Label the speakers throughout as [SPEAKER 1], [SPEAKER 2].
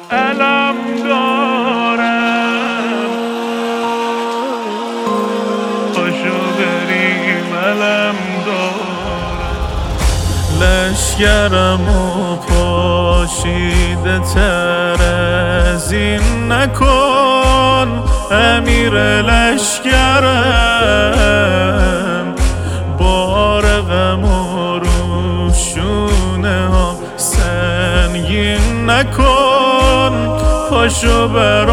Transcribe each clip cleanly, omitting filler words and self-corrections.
[SPEAKER 1] علم دارم، پاشو بریم علم دارم. لشگرمو پاشیده تر از این نکن، امیر لشگرم. بار غمو رو شونه ها سنگین نکن، پاشو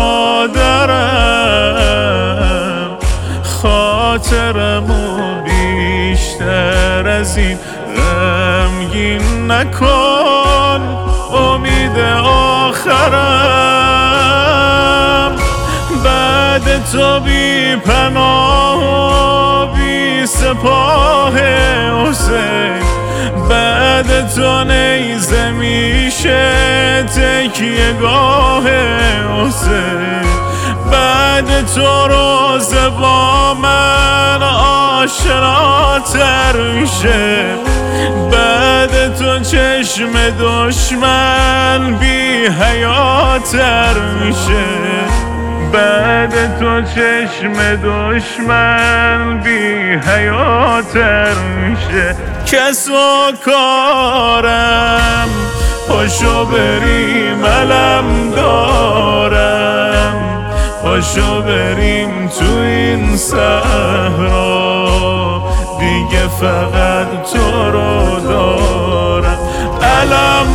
[SPEAKER 1] برادرم. خاطرمو بیشتر از این غمگین نکن، امید آخرم بعد تو بی پناه و بی سپاه حسین. بعد تو نیزه میشه تکیه گاه حسین. بعد تو روزه با من آشناتر میشه. بعد تو چشم دشمن بی حیاتر میشه. بعد تو چشم دشمن بی حیاتر میشه. کس و کارم پاشو بریم علم دارم، پاشو بریم تو این صحرا، دیگه فقط تو رو دارم. علم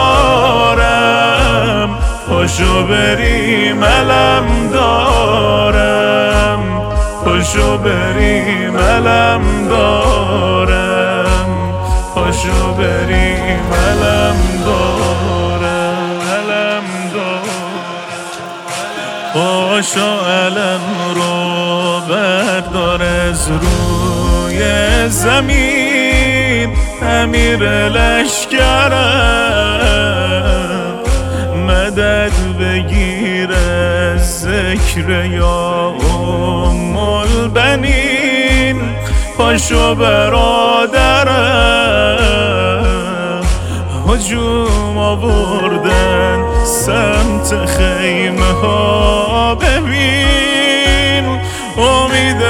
[SPEAKER 1] دارم، پاشو بریم علم دارم، پاشو بریم علم دارم، پاشو بریم علم دارم، علم دارم. پاشو علم رو بردار از روی زمین، امیر لشگرم. مدد بگیر از ذکر یا ام البنین، پاشو برادرم. هجوم آوردن سمت خیمه ها، ببین امید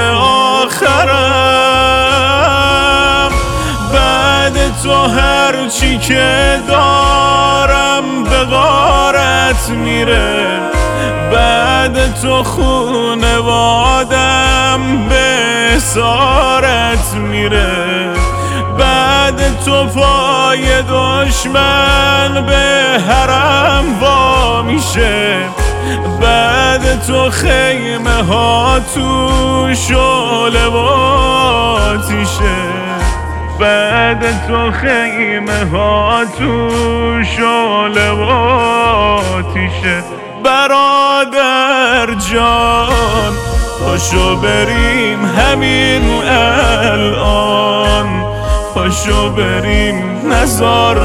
[SPEAKER 1] آخرم. بعد تو هرچی که دارم به غارت میره. بعد تو خونوادم به اسارت میره. بعد تو پای دشمن به حرم وا میشه. بعد تو خیمه ها تو شعله و آتیشه. بعد تو خیمه ها تو شعله و آتیشه. برادر جان پاشو بریم همین الان، پاشو بریم نزار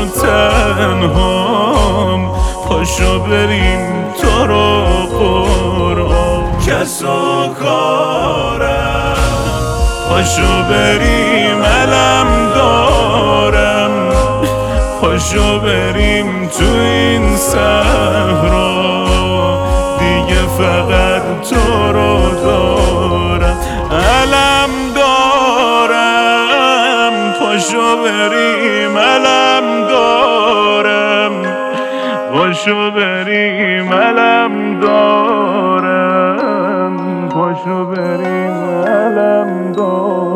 [SPEAKER 1] تنهام، پاشو بریم تو رو قرآن. کس و کارم پاشو بریم علم دارم، پاشو بریم تو این صحرا، دیگه فقط تو رو دارم. علم دارم، پاشو بریم علم دارم، پاشو بریم علم دارم، پاشو بریم علم دارم.